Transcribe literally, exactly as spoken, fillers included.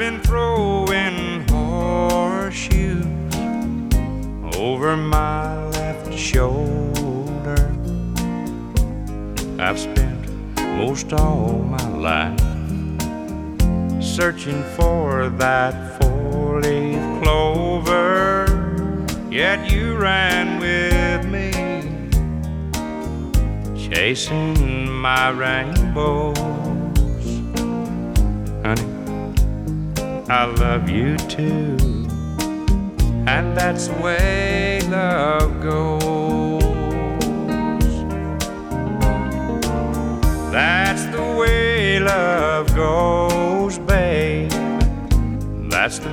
been throwing horseshoes over my left shoulder. I've spent most all my life searching for that four-leaf clover, yet you ran with me, chasing my rainbows. Honey, I love you too, and that's the way love goes. That's the way love goes.